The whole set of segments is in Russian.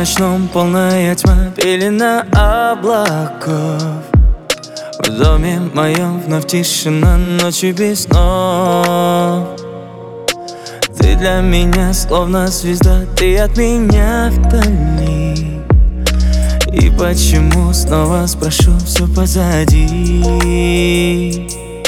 ночном полная тьма, пелена облаков. В доме моем вновь тишина, ночью без снов. Ты для меня словно звезда, ты от меня вдали. И почему, снова спрошу, все позади.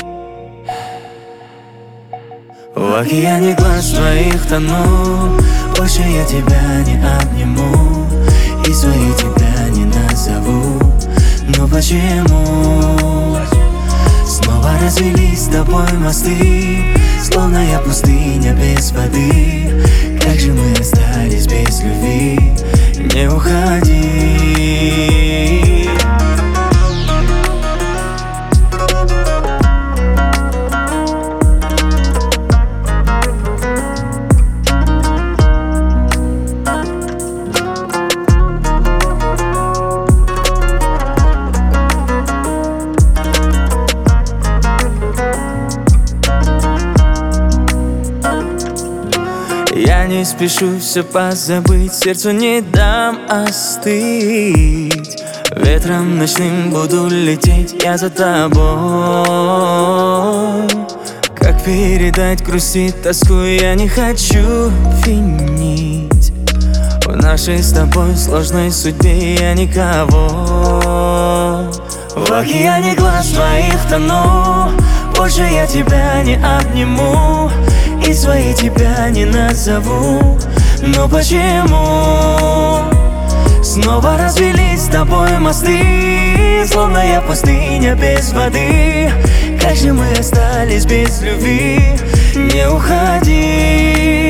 В океане глаз твоих тону, больше я тебя не обниму и своей тебя не назову. Но почему снова развелись с тобой мосты, словно я пустыня без воды? Как же мы остались без любви? Не уходи. Я не спешу все позабыть, сердцу не дам остыть. Ветром ночным буду лететь я за тобой. Как передать грусть и тоску, я не хочу винить. В нашей с тобой сложной судьбе я никого. В океане глаз твоих тону, больше я тебя не обниму и своей тебя не назову. Но почему снова развелись с тобой мосты, словно я пустыня без воды? Как же мы остались без любви? Не уходи.